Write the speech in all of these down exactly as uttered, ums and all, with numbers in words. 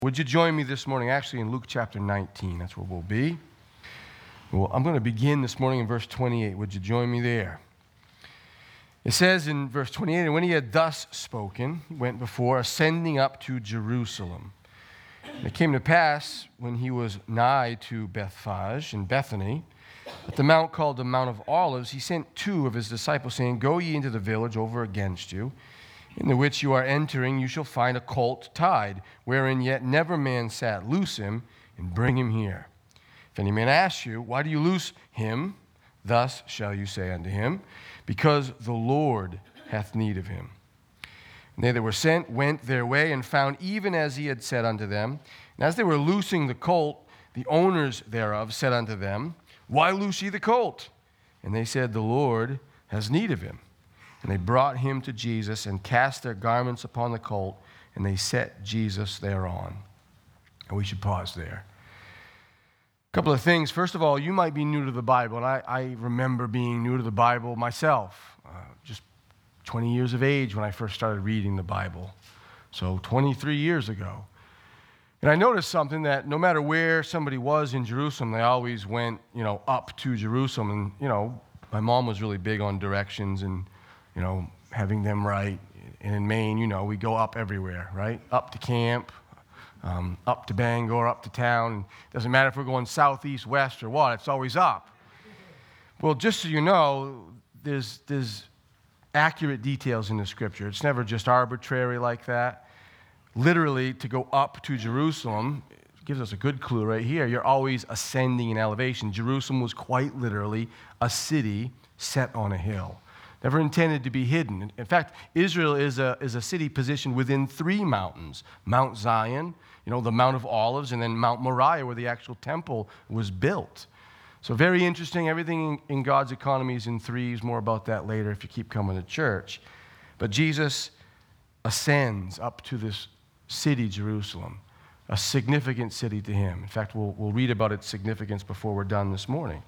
Would you join me this morning, actually in Luke chapter nineteen? That's where we'll be. Well, I'm going to begin this morning in verse twenty-eight. Would you join me there? It says in verse twenty-eight, "And when he had thus spoken, he went before, ascending up to Jerusalem. And it came to pass, when he was nigh to Bethphage in Bethany, at the mount called the Mount of Olives, he sent two of his disciples, saying, Go ye into the village over against you, in the which you are entering, you shall find a colt tied, wherein yet never man sat. Loose him, and bring him here. If any man asks you, Why do you loose him? Thus shall you say unto him, Because the Lord hath need of him. And they that were sent went their way, and found even as he had said unto them. And as they were loosing the colt, the owners thereof said unto them, Why loose ye the colt? And they said, The Lord has need of him. And they brought him to Jesus, and cast their garments upon the colt, and they set Jesus thereon." And we should pause there. A couple of things. First of all, you might be new to the Bible, and I, I remember being new to the Bible myself, uh, just twenty years of age when I first started reading the Bible, so twenty-three years ago. And I noticed something, that no matter where somebody was in Jerusalem, they always went, you know, up to Jerusalem. And, you know, my mom was really big on directions and, you know, having them right. And in Maine, you know, we go up everywhere, right? Up to camp, um, up to Bangor, up to town. It doesn't matter if we're going south, east, west, or what, it's always up. Well, just so you know, there's, there's accurate details in the Scripture. It's never just arbitrary like that. Literally, to go up to Jerusalem gives us a good clue right here. You're always ascending in elevation. Jerusalem was quite literally a city set on a hill, never intended to be hidden. In fact, Israel is a, is a city positioned within three mountains: Mount Zion, you know, the Mount of Olives, and then Mount Moriah, where the actual temple was built. So very interesting. Everything in God's economy is in threes. More about that later if you keep coming to church. But Jesus ascends up to this city, Jerusalem, a significant city to him. In fact, we'll, we'll read about its significance before we're done this morning.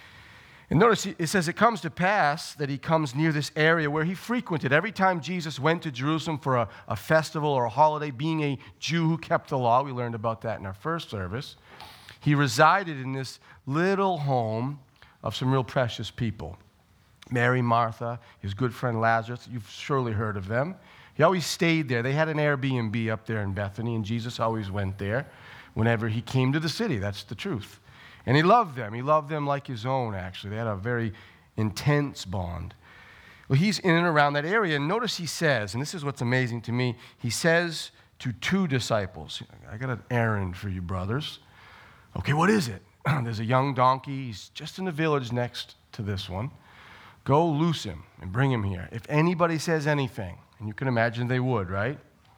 And notice it says, it comes to pass that he comes near this area where he frequented. Every time Jesus went to Jerusalem for a, a festival or a holiday, being a Jew who kept the law, we learned about that in our first service, he resided in this little home of some real precious people. Mary, Martha, his good friend Lazarus, you've surely heard of them. He always stayed there. They had an Airbnb up there in Bethany, and Jesus always went there whenever he came to the city. That's the truth. And he loved them. He loved them like his own, actually. They had a very intense bond. Well, he's in and around that area, and notice he says, and this is what's amazing to me, he says to two disciples, I got an errand for you, brothers. Okay, what is it? There's a young donkey. He's just in the village next to this one. Go loose him and bring him here. If anybody says anything, and you can imagine they would, right?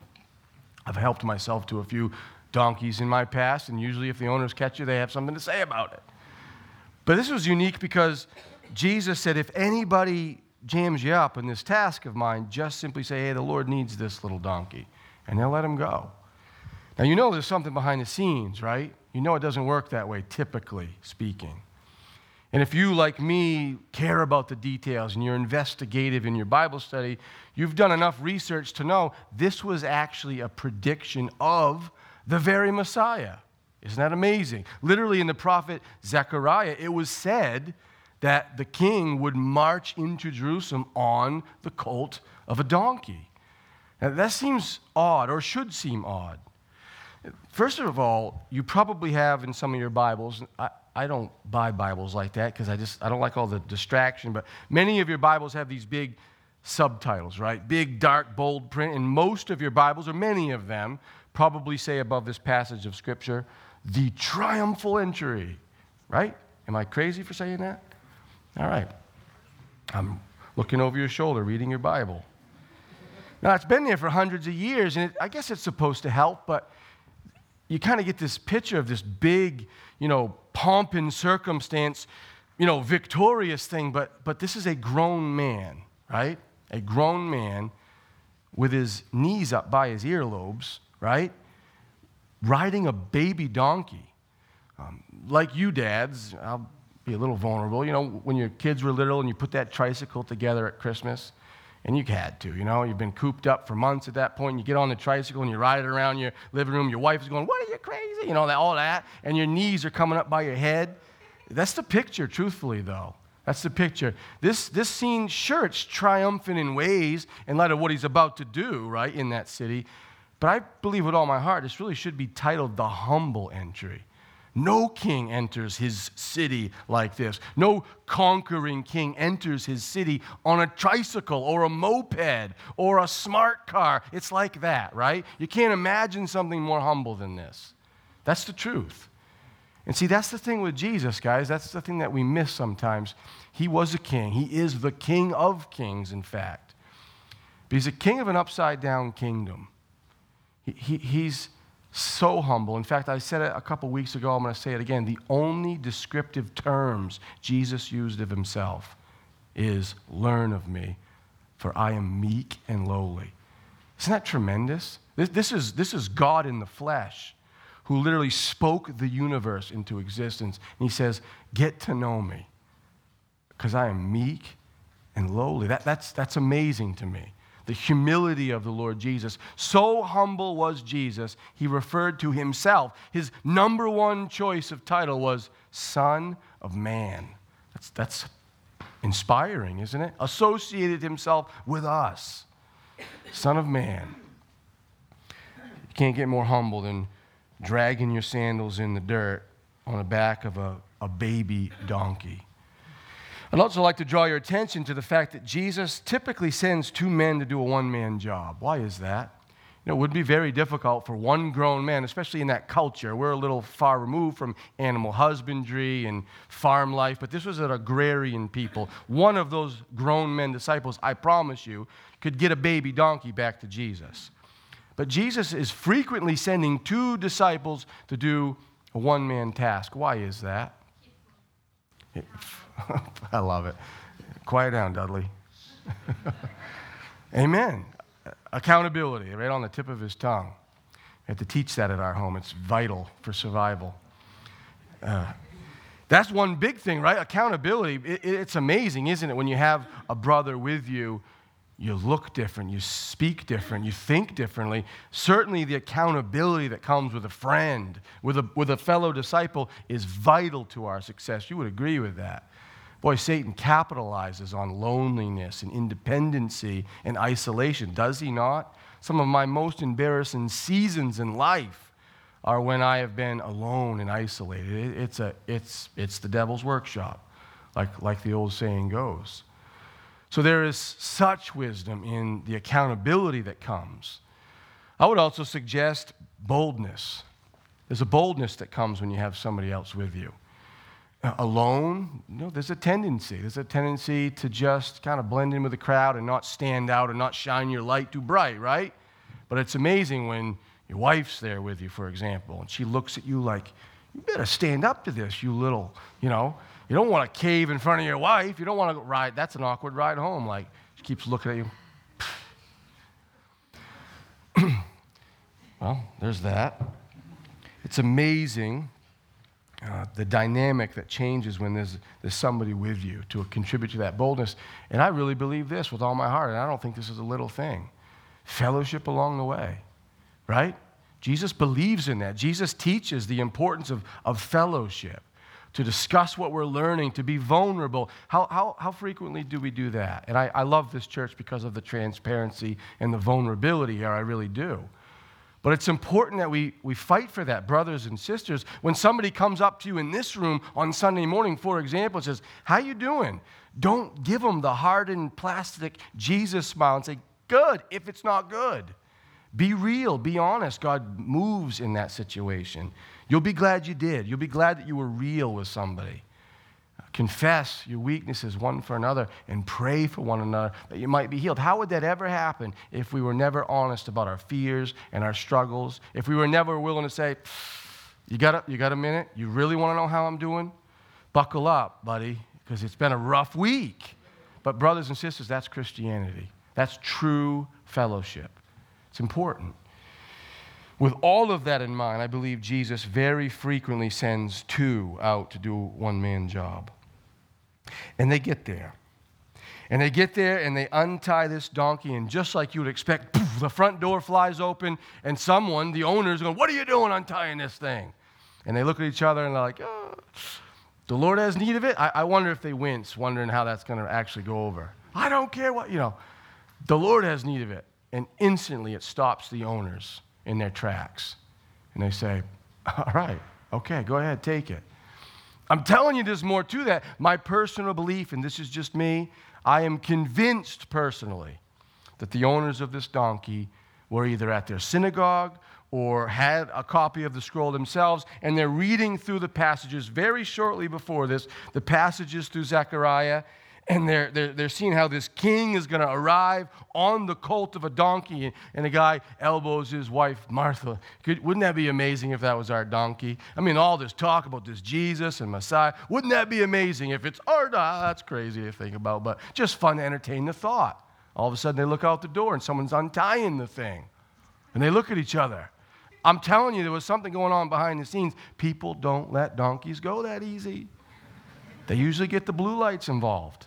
I've helped myself to a few donkeys in my past, and usually if the owners catch you, they have something to say about it. But this was unique because Jesus said, if anybody jams you up in this task of mine, just simply say, hey, the Lord needs this little donkey, and they'll let him go. Now, you know there's something behind the scenes, right? You know it doesn't work that way, typically speaking. And if you, like me, care about the details and you're investigative in your Bible study, you've done enough research to know this was actually a prediction of the very Messiah. Isn't that amazing? Literally in the prophet Zechariah, it was said that the king would march into Jerusalem on the colt of a donkey. Now, that seems odd, or should seem odd. First of all, you probably have in some of your Bibles, I, I don't buy Bibles like that because I just I don't like all the distraction, but many of your Bibles have these big subtitles, right? Big, dark, bold print, and most of your Bibles, or many of them, probably say above this passage of Scripture, the triumphal entry, right? Am I crazy for saying that? All right. I'm looking over your shoulder, reading your Bible. Now, it's been there for hundreds of years, and it, I guess it's supposed to help, but you kind of get this picture of this big, you know, pomp and circumstance, you know, victorious thing, but but this is a grown man, right? A grown man with his knees up by his earlobes, right? Riding a baby donkey. Um, like you dads, I'll be a little vulnerable. You know, when your kids were little and you put that tricycle together at Christmas, And you had to, you know. You've been cooped up for months at that point. And you get on the tricycle and you ride it around your living room. Your wife is going, what are you, crazy? You know, that, all that. And your knees are coming up by your head. That's the picture, truthfully, though. That's the picture. This, this scene, sure, it's triumphant in ways in light of what he's about to do, right, in that city. But I believe with all my heart, this really should be titled The Humble Entry. No king enters his city like this. No conquering king enters his city on a tricycle or a moped or a smart car. It's like that, right? You can't imagine something more humble than this. That's the truth. And see, that's the thing with Jesus, guys. That's the thing that we miss sometimes. He was a king. He is the King of kings, in fact. But he's a king of an upside-down kingdom. He, he, he's... so humble. In fact, I said it a couple weeks ago, I'm going to say it again. The only descriptive terms Jesus used of himself is, learn of me, for I am meek and lowly. Isn't that tremendous? This, this, is, this is God in the flesh who literally spoke the universe into existence. And he says, get to know me, because I am meek and lowly. That, that's, that's amazing to me. The humility of the Lord Jesus. So humble was Jesus, he referred to himself. His number one choice of title was Son of Man. That's, that's inspiring, isn't it? Associated himself with us. Son of Man. You can't get more humble than dragging your sandals in the dirt on the back of a, a baby donkey. I'd also like to draw your attention to the fact that Jesus typically sends two men to do a one-man job. Why is that? You know, it would be very difficult for one grown man, especially in that culture. We're a little far removed from animal husbandry and farm life, but this was an agrarian people. One of those grown men disciples, I promise you, could get a baby donkey back to Jesus. But Jesus is frequently sending two disciples to do a one-man task. Why is that? I love it. Quiet down, Dudley. Amen. Accountability, right on the tip of his tongue. We have to teach that at our home. It's vital for survival. Uh, that's one big thing, right? Accountability. It, it's amazing, isn't it? When you have a brother with you, you look different, you speak different, you think differently. Certainly the accountability that comes with a friend, with a, with a fellow disciple, is vital to our success. You would agree with that. Boy, Satan capitalizes on loneliness and independency and isolation, does he not? Some of my most embarrassing seasons in life are when I have been alone and isolated. It's, a, it's, it's the devil's workshop, like, like the old saying goes. So there is such wisdom in the accountability that comes. I would also suggest boldness. There's a boldness that comes when you have somebody else with you. Alone, you know, there's a tendency. There's a tendency to just kind of blend in with the crowd and not stand out and not shine your light too bright, right? But it's amazing when your wife's there with you, for example, and she looks at you like, you better stand up to this, you little, you know. You don't want to cave in front of your wife. You don't want to ride. That's an awkward ride home. Like, she keeps looking at you. Well, there's that. It's amazing. Uh, the dynamic that changes when there's, there's somebody with you to contribute to that boldness. And I really believe this with all my heart, and I don't think this is a little thing. Fellowship along the way, right? Jesus believes in that. Jesus teaches the importance of, of fellowship, to discuss what we're learning, to be vulnerable. How, how, how frequently do we do that? And I, I love this church because of the transparency and the vulnerability here. I really do. But it's important that we, we fight for that, brothers and sisters. When somebody comes up to you in this room on Sunday morning, for example, and says, how you doing? Don't give them the hardened plastic Jesus smile and say, good, if it's not good. Be real, be honest. God moves in that situation. You'll be glad you did. You'll be glad that you were real with somebody. Confess your weaknesses one for another and pray for one another that you might be healed. How would that ever happen if we were never honest about our fears and our struggles? If we were never willing to say, you got a, you got a minute? You really want to know how I'm doing? Buckle up, buddy, because it's been a rough week. But brothers and sisters, that's Christianity. That's true fellowship. It's important. With all of that in mind, I believe Jesus very frequently sends two out to do a one-man job. And they get there. And they get there and they untie this donkey, and just like you would expect, poof, the front door flies open, and someone, the owner's going, "What are you doing untying this thing?" And they look at each other and they're like, "Oh, the Lord has need of it." I, I wonder if they wince, wondering how that's going to actually go over. I don't care what, you know, the Lord has need of it. And instantly it stops the owners in their tracks. And they say, "All right, okay, go ahead, take it." I'm telling you, there's more to that. My personal belief, and this is just me, I am convinced personally that the owners of this donkey were either at their synagogue or had a copy of the scroll themselves, and they're reading through the passages very shortly before this, the passages through Zechariah, and they're, they're, they're seeing how this king is going to arrive on the colt of a donkey, and, and the guy elbows his wife, Martha. Could, wouldn't that be amazing if that was our donkey? I mean, all this talk about this Jesus and Messiah, wouldn't that be amazing if it's our donkey? That's crazy to think about, but just fun to entertain the thought. All of a sudden, they look out the door, and someone's untying the thing, and they look at each other. I'm telling you, there was something going on behind the scenes. People don't let donkeys go that easy. They usually get the blue lights involved.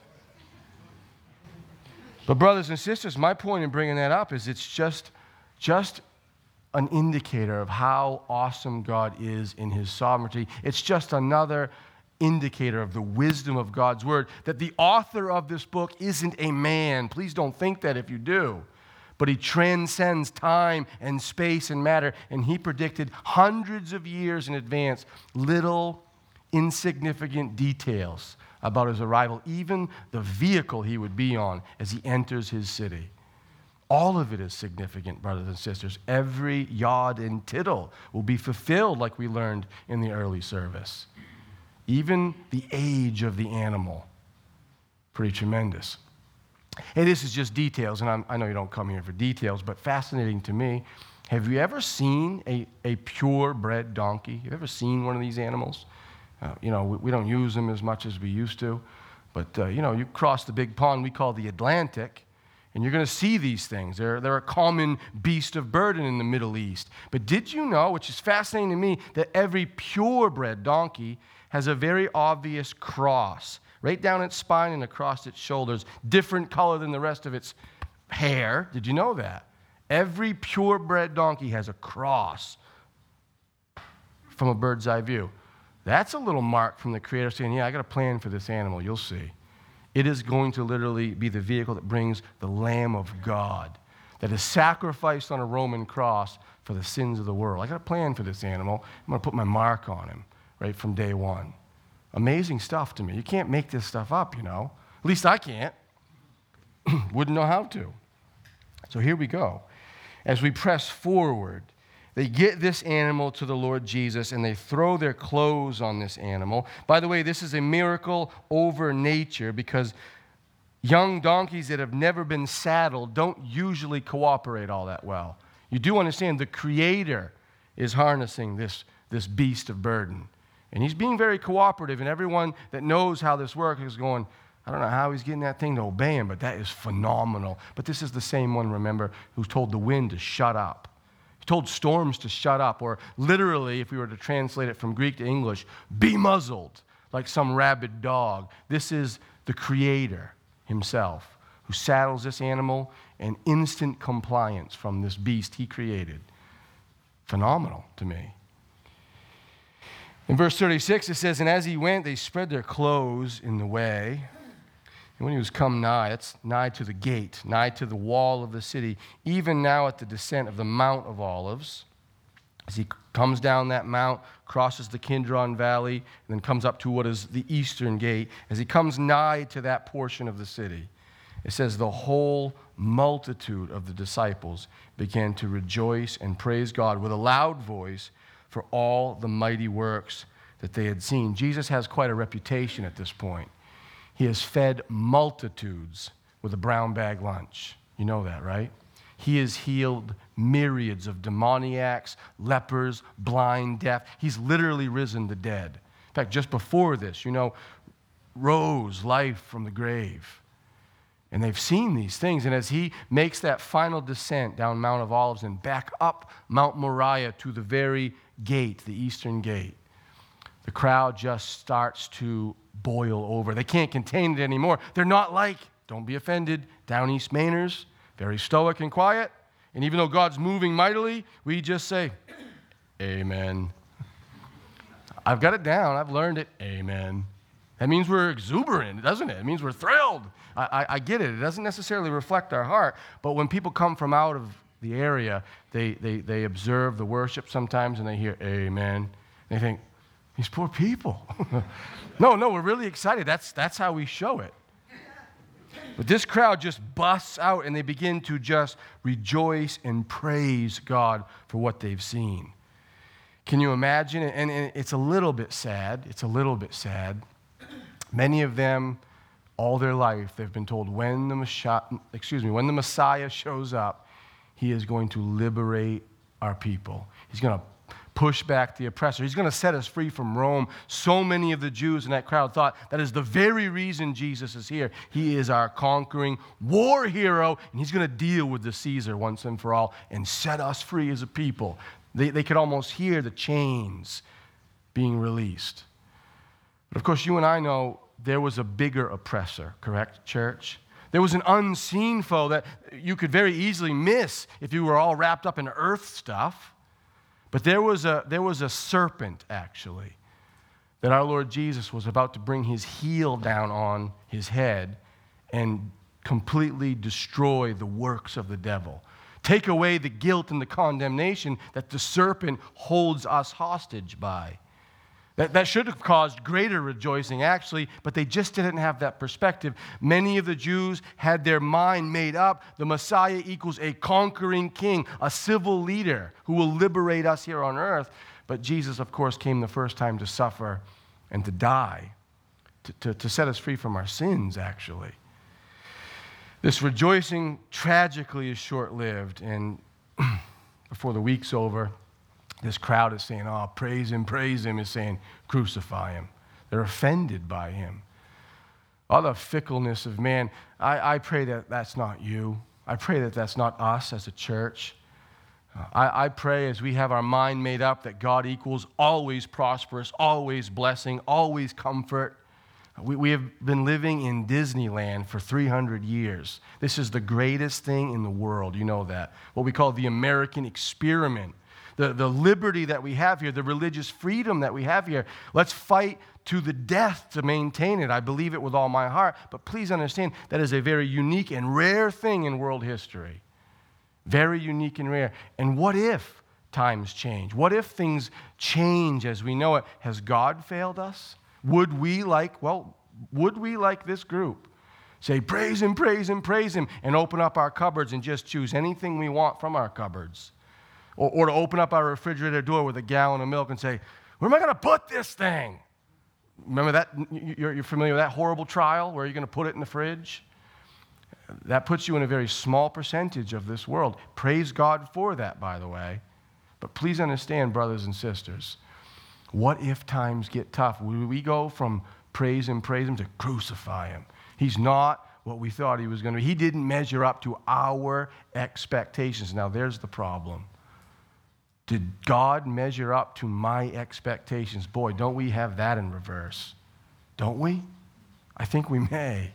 But brothers and sisters, my point in bringing that up is it's just, just an indicator of how awesome God is in his sovereignty. It's just another indicator of the wisdom of God's word, that the author of this book isn't a man. Please don't think that if you do. But he transcends time and space and matter, and he predicted hundreds of years in advance little insignificant details about his arrival, even the vehicle he would be on as he enters his city. All of it is significant, brothers and sisters. Every yod and tittle will be fulfilled like we learned in the early service. Even the age of the animal. Pretty tremendous. Hey, this is just details, and I'm, I know you don't come here for details, but fascinating to me. Have you ever seen a, a purebred donkey? Have you ever seen one of these animals? Uh, you know, we, we don't use them as much as we used to, but, uh, you know, you cross the big pond we call the Atlantic, and you're going to see these things. They're, they're a common beast of burden in the Middle East. But did you know, which is fascinating to me, that every purebred donkey has a very obvious cross right down its spine and across its shoulders, different color than the rest of its hair. Did you know that? Every purebred donkey has a cross from a bird's eye view. That's a little mark from the Creator saying, yeah, I got a plan for this animal. You'll see. It is going to literally be the vehicle that brings the Lamb of God that is sacrificed on a Roman cross for the sins of the world. I got a plan for this animal. I'm going to put my mark on him right from day one. Amazing stuff to me. You can't make this stuff up, you know. At least I can't. Wouldn't know how to. So here we go. As we press forward, they get this animal to the Lord Jesus, and they throw their clothes on this animal. By the way, this is a miracle over nature, because young donkeys that have never been saddled don't usually cooperate all that well. You do understand the Creator is harnessing this, this beast of burden. And he's being very cooperative, and everyone that knows how this works is going, I don't know how he's getting that thing to obey him, but that is phenomenal. But this is the same one, remember, who told the wind to shut up. He told storms to shut up, or literally, if we were to translate it from Greek to English, be muzzled like some rabid dog. This is the Creator himself who saddles this animal, and instant compliance from this beast he created. Phenomenal to me. In verse thirty-six, it says, and as he went, they spread their clothes in the way. And when he was come nigh, that's nigh to the gate, nigh to the wall of the city, even now at the descent of the Mount of Olives, as he comes down that mount, crosses the Kidron Valley, and then comes up to what is the eastern gate, as he comes nigh to that portion of the city, it says the whole multitude of the disciples began to rejoice and praise God with a loud voice for all the mighty works that they had seen. Jesus has quite a reputation at this point. He has fed multitudes with a brown bag lunch. You know that, right? He has healed myriads of demoniacs, lepers, blind, deaf. He's literally risen the dead. In fact, just before this, you know, rose life from the grave. And they've seen these things. And as he makes that final descent down Mount of Olives and back up Mount Moriah to the very gate, the eastern gate, the crowd just starts to boil over. They can't contain it anymore. They're not like Don't be offended. Down East Mainers, very stoic and quiet. And even though God's moving mightily, we just say, amen. I've got it down. I've learned it. Amen. That means we're exuberant, doesn't it? It means we're thrilled. I, I, I get it. It doesn't necessarily reflect our heart. But when people come from out of the area, they, they, they observe the worship sometimes and they hear amen. They think, these poor people. no, no, we're really excited. That's, that's how we show it. But this crowd just busts out and they begin to just rejoice and praise God for what they've seen. Can you imagine? And, and it's a little bit sad. It's a little bit sad. Many of them, all their life, they've been told when the Messiah, excuse me, when the Messiah shows up, he is going to liberate our people. He's going to push back the oppressor. He's going to set us free from Rome. So many of the Jews in that crowd thought that is the very reason Jesus is here. He is our conquering war hero, and he's going to deal with the Caesar once and for all and set us free as a people. They, they could almost hear the chains being released. But of course, you and I know there was a bigger oppressor, correct, church? There was an unseen foe that you could very easily miss if you were all wrapped up in earth stuff. But there was a, there was a serpent, actually, that our Lord Jesus was about to bring his heel down on his head and completely destroy the works of the devil. Take away the guilt and the condemnation that the serpent holds us hostage by. That, that should have caused greater rejoicing, actually, but they just didn't have that perspective. Many of the Jews had their mind made up. The Messiah equals a conquering king, a civil leader who will liberate us here on earth. But Jesus, of course, came the first time to suffer and to die, to, to, to set us free from our sins, actually. This rejoicing tragically is short-lived, and before the week's over, this crowd is saying, oh, praise him, praise him, is saying, crucify him. They're offended by him. All the fickleness of man. I, I pray that that's not you. I pray that that's not us as a church. Uh, I, I pray as we have our mind made up that God equals always prosperous, always blessing, always comfort. We, we have been living in Disneyland for three hundred years. This is the greatest thing in the world. You know that. What we call the American experiment. The, the liberty that we have here, the religious freedom that we have here. Let's fight to the death to maintain it. I believe it with all my heart. But please understand, that is a very unique and rare thing in world history. Very unique and rare. And what if times change? What if things change as we know it? Has God failed us? Would we like, well, would we like this group say, praise him, praise him, praise him, and open up our cupboards and just choose anything we want from our cupboards? Or, or to open up our refrigerator door with a gallon of milk and say, where am I going to put this thing? Remember that? You're, you're familiar with that horrible trial where you're going to put it in the fridge? That puts you in a very small percentage of this world. Praise God for that, by the way. But please understand, brothers and sisters, what if times get tough? Will we go from praise him, praise him to crucify him? He's not what we thought he was going to be. He didn't measure up to our expectations. Now, there's the problem. Did God measure up to my expectations? Boy, don't we have that in reverse? Don't we? I think we may.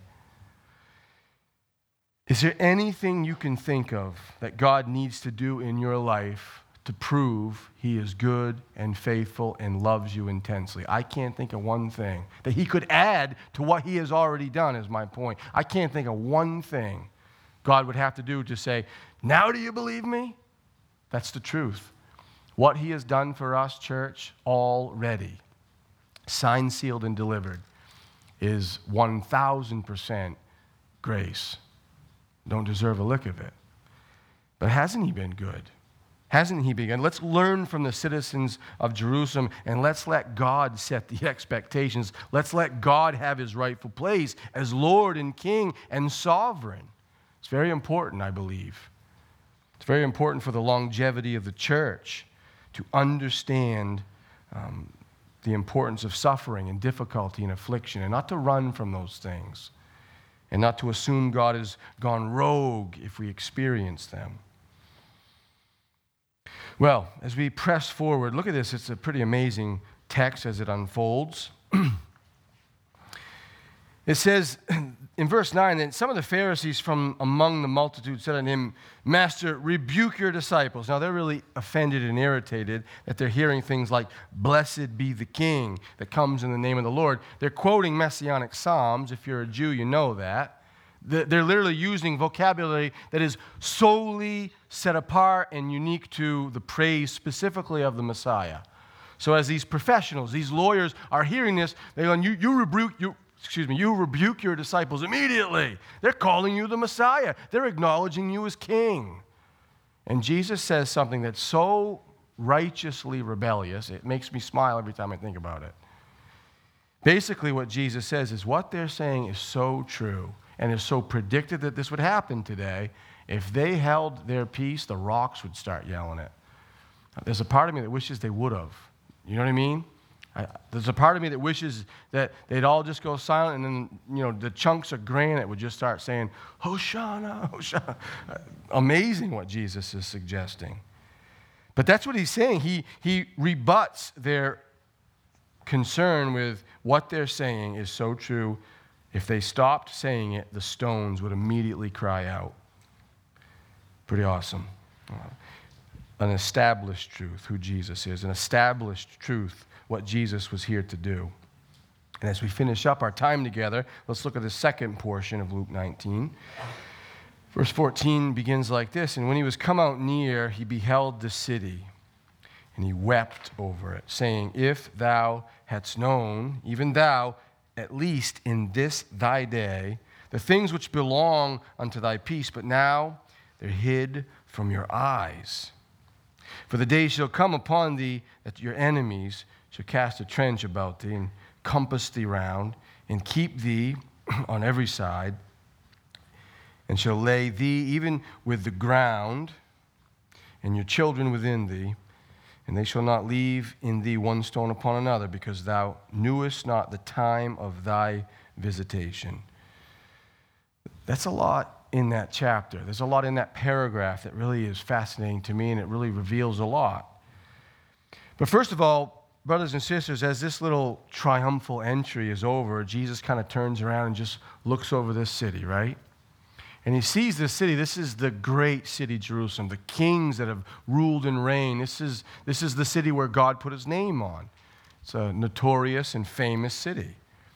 Is there anything you can think of that God needs to do in your life to prove he is good and faithful and loves you intensely? I can't think of one thing that he could add to what he has already done, is my point. I can't think of one thing God would have to do to say, now do you believe me? That's the truth. What he has done for us, church, already, signed, sealed, and delivered, is one thousand percent grace. Don't deserve a lick of it. But hasn't he been good? Hasn't he been good? Let's learn from the citizens of Jerusalem, and let's let God set the expectations. Let's let God have his rightful place as Lord and King and sovereign. It's very important, I believe. It's very important for the longevity of the church to understand um, the importance of suffering and difficulty and affliction, and not to run from those things, and not to assume God has gone rogue if we experience them. Well, as we press forward, look at this. It's a pretty amazing text as it unfolds. It says, in verse nine, then some of the Pharisees from among the multitude said unto him, Master, rebuke your disciples. Now they're really offended and irritated that they're hearing things like, blessed be the King that comes in the name of the Lord. They're quoting Messianic Psalms. If you're a Jew, you know that. They're literally using vocabulary that is solely set apart and unique to the praise specifically of the Messiah. So as these professionals, these lawyers are hearing this, they're going, you, you rebuke, you, excuse me, you rebuke your disciples immediately. They're calling you the Messiah. They're acknowledging you as king. And Jesus says something that's so righteously rebellious, it makes me smile every time I think about it. Basically what Jesus says is what they're saying is so true and is so predicted that this would happen today. If they held their peace, the rocks would start yelling it. There's a part of me that wishes they would have. You know what I mean? I, there's a part of me that wishes that they'd all just go silent and then, you know, the chunks of granite would just start saying, Hosanna, Hosanna. Amazing what Jesus is suggesting. But that's what he's saying. He, he rebuts their concern with what they're saying is so true. If they stopped saying it, the stones would immediately cry out. Pretty awesome. An established truth, who Jesus is, an established truth, what Jesus was here to do. And as we finish up our time together, let's look at the second portion of Luke nineteen. Verse fourteen begins like this, and when he was come out near, he beheld the city, and he wept over it, saying, if thou hadst known, even thou, at least in this thy day, the things which belong unto thy peace, but now they're hid from your eyes. For the day shall come upon thee that your enemies shall cast a trench about thee and compass thee round and keep thee on every side and shall lay thee even with the ground and your children within thee, and they shall not leave in thee one stone upon another, because thou knewest not the time of thy visitation. That's a lot in that chapter. There's a lot in that paragraph that really is fascinating to me, and it really reveals a lot. But first of all, brothers and sisters, as this little triumphal entry is over, Jesus kind of turns around and just looks over this city, right? And he sees this city. This is the great city, Jerusalem, the kings that have ruled and reigned. This is, this is the city where God put his name on. It's a notorious and famous city.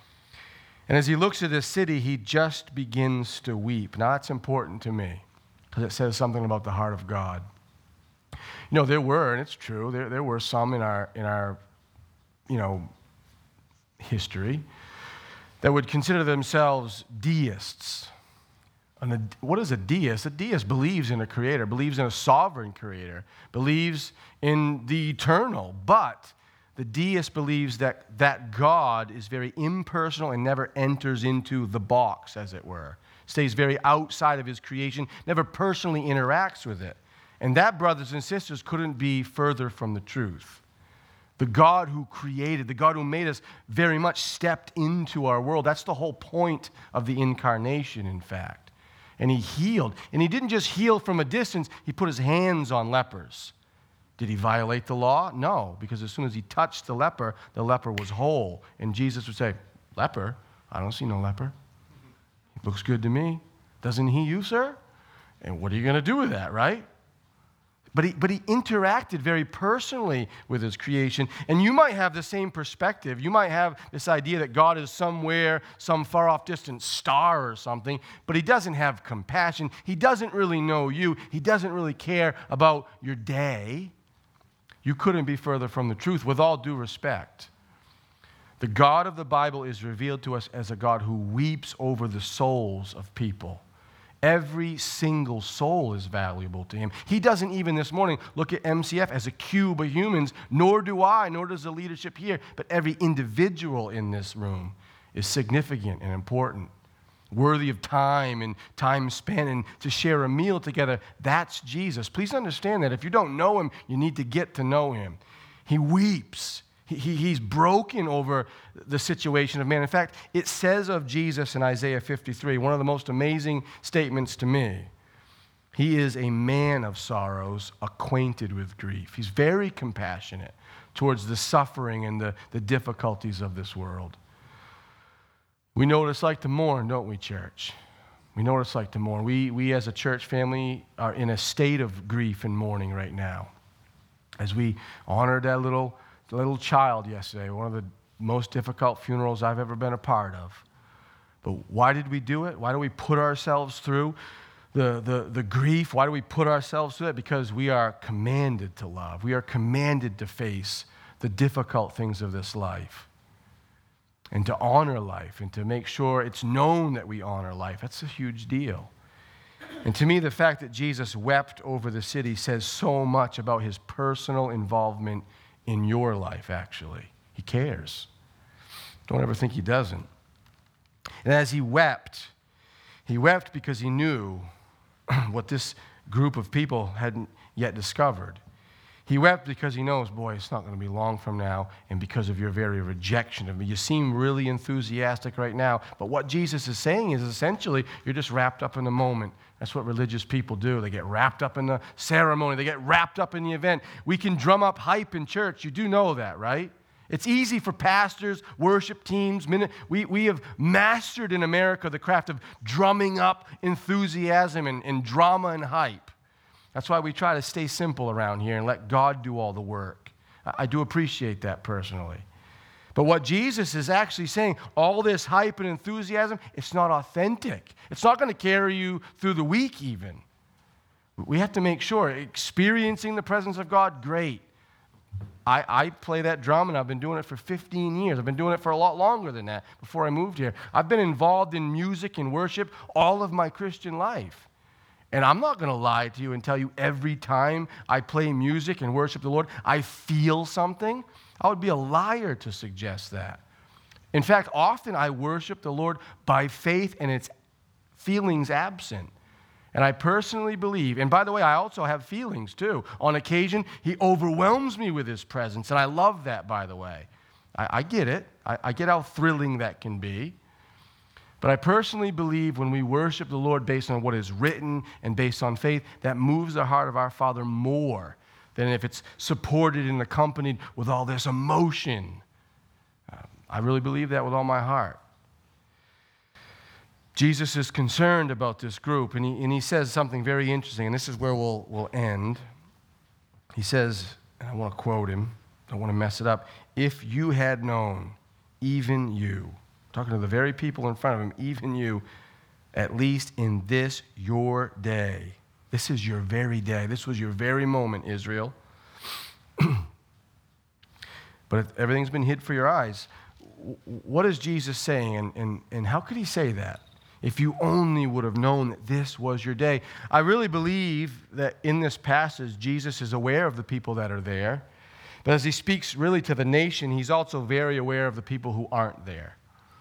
And as he looks at this city, he just begins to weep. Now, that's important to me because it says something about the heart of God. You know, there were, and it's true, there, there were some in our, in our, you know, history that would consider themselves deists. And a, what is a deist? A deist believes in a creator, believes in a sovereign creator, believes in the eternal, but the deist believes that, that God is very impersonal and never enters into the box, as it were. Stays very outside of his creation, never personally interacts with it. And that, brothers and sisters, couldn't be further from the truth. The God who created, the God who made us very much stepped into our world. That's the whole point of the incarnation, in fact. And he healed. And he didn't just heal from a distance, he put his hands on lepers. Did he violate the law? No, because as soon as he touched the leper, the leper was whole. And Jesus would say, leper? I don't see no leper. He looks good to me. Doesn't he you, sir? And what are you going to do with that, right? But he, but he interacted very personally with his creation. And you might have the same perspective. You might have this idea that God is somewhere, some far-off distant star or something, but he doesn't have compassion. He doesn't really know you. He doesn't really care about your day. You couldn't be further from the truth, with all due respect. The God of the Bible is revealed to us as a God who weeps over the souls of people. Every single soul is valuable to him. He doesn't even this morning look at M C F as a cube of humans, nor do I, nor does the leadership here, but every individual in this room is significant and important, worthy of time and time spent and to share a meal together. That's Jesus. Please understand that if you don't know him, you need to get to know him. He weeps. He, he, he's broken over the situation of man. In fact, it says of Jesus in Isaiah fifty-three, one of the most amazing statements to me. He is a man of sorrows, acquainted with grief. He's very compassionate towards the suffering and the, the difficulties of this world. We know what it's like to mourn, don't we, church? We know what it's like to mourn. We, we as a church family are in a state of grief and mourning right now. As we honored that little, little child yesterday, one of the most difficult funerals I've ever been a part of. But why did we do it? Why do we put ourselves through the, the, the grief? Why do we put ourselves through it? Because we are commanded to love. We are commanded to face the difficult things of this life and to honor life and to make sure it's known that we honor life. That's a huge deal. And to me, the fact that Jesus wept over the city says so much about his personal involvement in your life, actually. He cares. Don't ever think he doesn't. And as he wept, he wept because he knew what this group of people hadn't yet discovered. He wept because he knows, boy, it's not going to be long from now, and because of your very rejection of me. You seem really enthusiastic right now, but what Jesus is saying is essentially you're just wrapped up in the moment. That's what religious people do. They get wrapped up in the ceremony. They get wrapped up in the event. We can drum up hype in church. You do know that, right? It's easy for pastors, worship teams. We, we have mastered in America the craft of drumming up enthusiasm and, and drama and hype. That's why we try to stay simple around here and let God do all the work. I, I do appreciate that personally. But what Jesus is actually saying, all this hype and enthusiasm, it's not authentic. It's not going to carry you through the week even. We have to make sure, experiencing the presence of God, great. I, I play that drum, and I've been doing it for fifteen years. I've been doing it for a lot longer than that before I moved here. I've been involved in music and worship all of my Christian life. And I'm not going to lie to you and tell you every time I play music and worship the Lord, I feel something. I would be a liar to suggest that. In fact, often I worship the Lord by faith and its feelings absent. And I personally believe, and by the way, I also have feelings too. On occasion, he overwhelms me with his presence, and I love that, by the way. I, I get it. I, I get how thrilling that can be. But I personally believe when we worship the Lord based on what is written and based on faith, that moves the heart of our Father more than if it's supported and accompanied with all this emotion. Uh, I really believe that with all my heart. Jesus is concerned about this group, and he, and he says something very interesting, and this is where we'll, we'll end. He says, and I want to quote him, don't want to mess it up, if you had known, even you, talking to the very people in front of him, even you, at least in this your day. This is your very day. This was your very moment, Israel. But everything's been hid for your eyes. What is Jesus saying, and, and, and how could he say that? If you only would have known that this was your day. I really believe that in this passage, Jesus is aware of the people that are there. But as he speaks really to the nation, he's also very aware of the people who aren't there.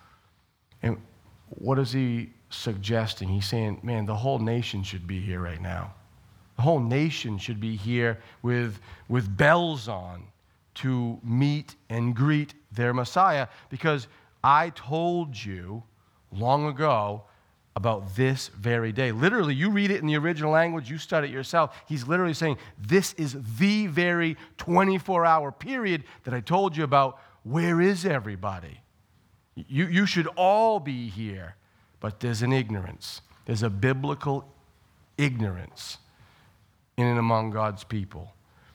And what is he suggesting? He's saying, man, the whole nation should be here right now. The whole nation should be here with, with bells on to meet and greet their Messiah, because I told you long ago about this very day. Literally, you read it in the original language, you study it yourself. He's literally saying, this is the very twenty-four hour period that I told you about. Where is everybody? You, you should all be here, but there's an ignorance. There's a biblical ignorance in and among God's people.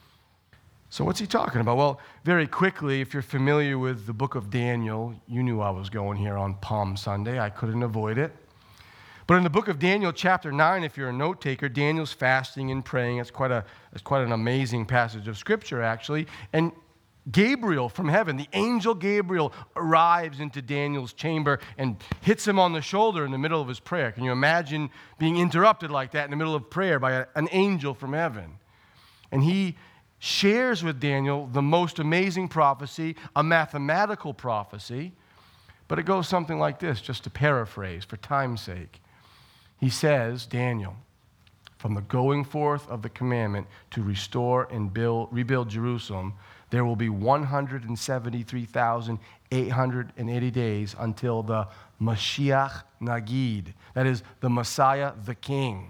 So what's he talking about? Well, very quickly, if you're familiar with the book of Daniel, you knew I was going here on Palm Sunday. I couldn't avoid it. But in the book of Daniel, chapter nine, if you're a note taker, Daniel's fasting and praying. It's quite a, it's quite an amazing passage of Scripture, actually. And Gabriel from heaven, the angel Gabriel, arrives into Daniel's chamber and hits him on the shoulder in the middle of his prayer. Can you imagine being interrupted like that in the middle of prayer by a, an angel from heaven? And he shares with Daniel the most amazing prophecy, a mathematical prophecy, but it goes something like this, just to paraphrase for time's sake. He says, Daniel, from the going forth of the commandment to restore and build, rebuild Jerusalem, there will be one hundred seventy-three thousand eight hundred eighty days until the Mashiach Nagid, that is, the Messiah, the King.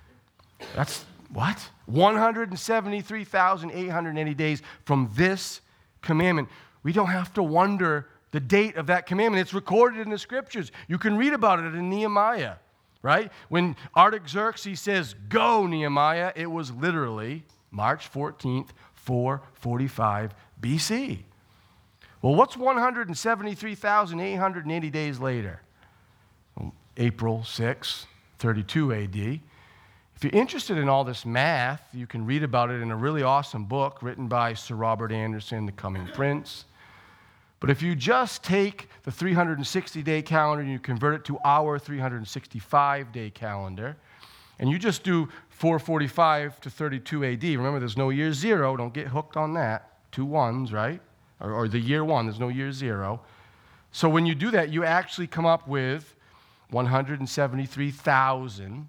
That's what? one hundred seventy-three thousand eight hundred eighty days from this commandment. We don't have to wonder the date of that commandment. It's recorded in the scriptures. You can read about it in Nehemiah, right? When Artaxerxes says, "Go, Nehemiah," it was literally March fourteenth, four forty-five B C. Well, what's one hundred seventy-three thousand eight hundred eighty days later? Well, April sixth, thirty-two A D. If you're interested in all this math, you can read about it in a really awesome book written by Sir Robert Anderson, The Coming Prince. But if you just take the three hundred sixty day calendar and you convert it to our three hundred sixty-five day calendar, and you just do four forty-five to thirty-two A D, remember there's no year zero, don't get hooked on that, two ones, right? Or, or the year one, there's no year zero. So when you do that, you actually come up with one hundred seventy-three thousand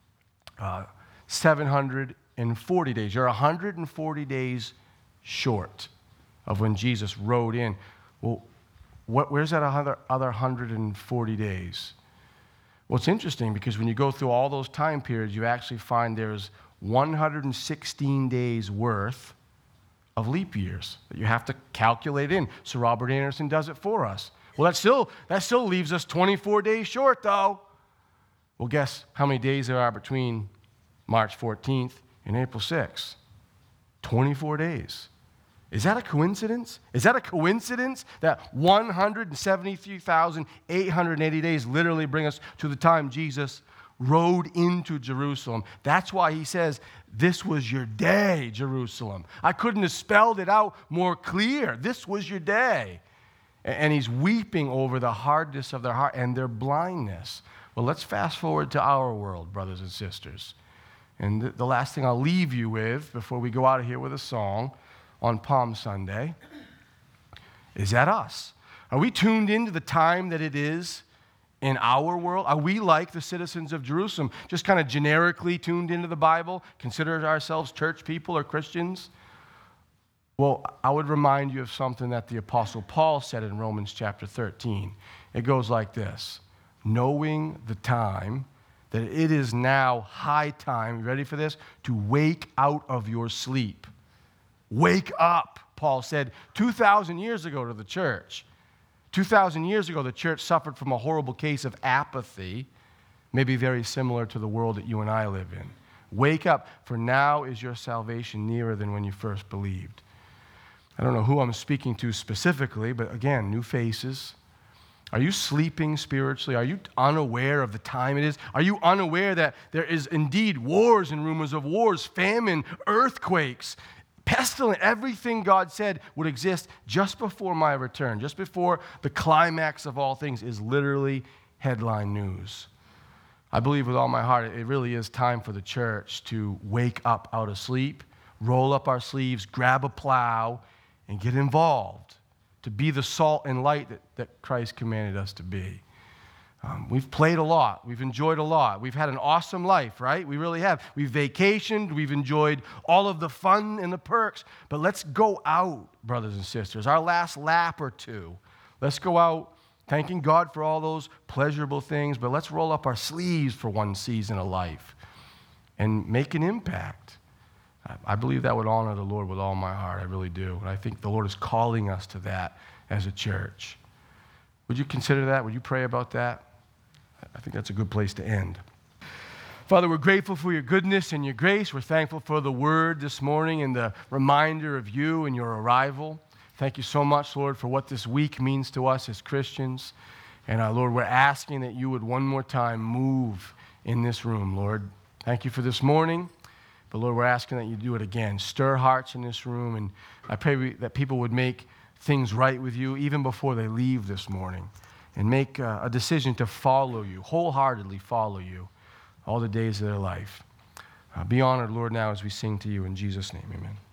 seven hundred forty days. You're one hundred forty days short of when Jesus rode in. Well, what, where's that other, other one hundred forty days? Well, it's interesting because when you go through all those time periods, you actually find there's one hundred sixteen days worth of leap years that you have to calculate in. Sir Robert Anderson does it for us. Well, that still, that still leaves us twenty-four days short, though. Well, guess how many days there are between March fourteenth and April sixth? twenty-four days. Is that a coincidence? Is that a coincidence that one hundred seventy-three thousand eight hundred eighty days literally bring us to the time Jesus rode into Jerusalem? That's why he says, "This was your day, Jerusalem." I couldn't have spelled it out more clear. This was your day. And he's weeping over the hardness of their heart and their blindness. Well, let's fast forward to our world, brothers and sisters. And the last thing I'll leave you with before we go out of here with a song on Palm Sunday is that us? Are we tuned into the time that it is in our world? Are we like the citizens of Jerusalem, just kind of generically tuned into the Bible, consider ourselves church people or Christians? Well, I would remind you of something that the Apostle Paul said in Romans chapter thirteen. It goes like this: knowing the time, that it is now high time, you ready for this? To wake out of your sleep. Wake up, Paul said two thousand years ago to the church. two thousand years ago, the church suffered from a horrible case of apathy, maybe very similar to the world that you and I live in. Wake up, for now is your salvation nearer than when you first believed. I don't know who I'm speaking to specifically, but again, new faces. Are you sleeping spiritually? Are you unaware of the time it is? Are you unaware that there is indeed wars and rumors of wars, famine, earthquakes, pestilence? Everything God said would exist just before my return, just before the climax of all things is literally headline news. I believe with all my heart it really is time for the church to wake up out of sleep, roll up our sleeves, grab a plow, and get involved, to be the salt and light that, that Christ commanded us to be. Um, we've played a lot. We've enjoyed a lot. We've had an awesome life, right? We really have. We've vacationed. We've enjoyed all of the fun and the perks. But let's go out, brothers and sisters, our last lap or two. Let's go out thanking God for all those pleasurable things, but let's roll up our sleeves for one season of life and make an impact. I believe that would honor the Lord with all my heart. I really do. And I think the Lord is calling us to that as a church. Would you consider that? Would you pray about that? I think that's a good place to end. Father, we're grateful for your goodness and your grace. We're thankful for the word this morning and the reminder of you and your arrival. Thank you so much, Lord, for what this week means to us as Christians. And uh, Lord, we're asking that you would one more time move in this room, Lord. Thank you for this morning. But Lord, we're asking that you do it again. Stir hearts in this room, and I pray we, that people would make things right with you even before they leave this morning, and make uh, a decision to follow you, wholeheartedly follow you all the days of their life. Uh, be honored, Lord, now as we sing to you in Jesus' name, amen.